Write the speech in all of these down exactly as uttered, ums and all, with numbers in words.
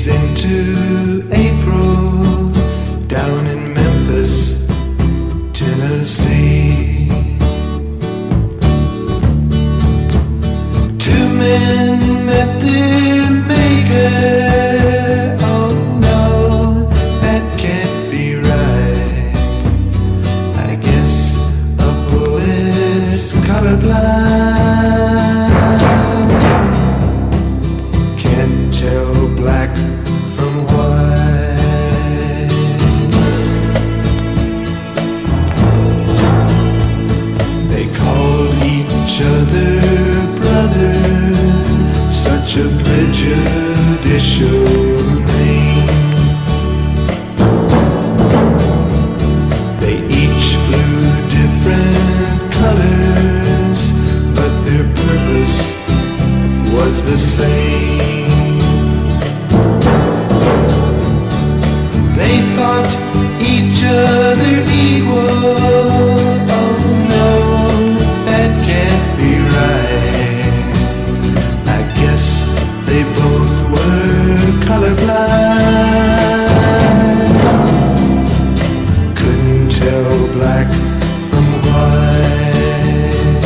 days into April, down in Memphis, Tennessee. Two men met their maker. Oh no, that can't be right. I guess a bullet's colorblind. Can't tell black from white. They called each other brother, such a prejudicial name. They each flew different colors, but their purpose was the same. They thought each other equal. Oh no, that can't be right. I guess they both were colorblind. Couldn't tell black from white.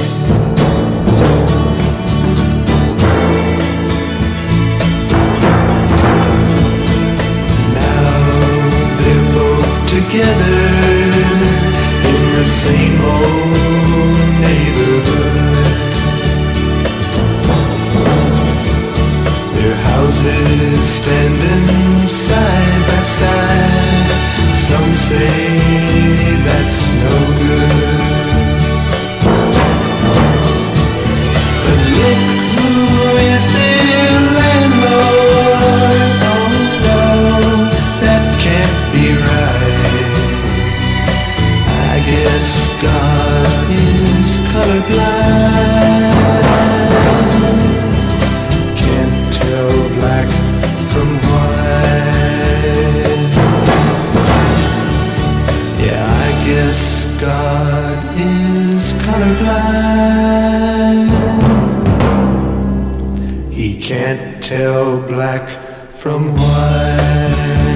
Now they're both together in the same old neighborhood. Their houses standing side by side. Some say that's no good, but look who is their landlord. Oh no, that can't be right. I guess God is colorblind. Can't tell black from white. Yeah, I guess God is colorblind. He can't tell black from white.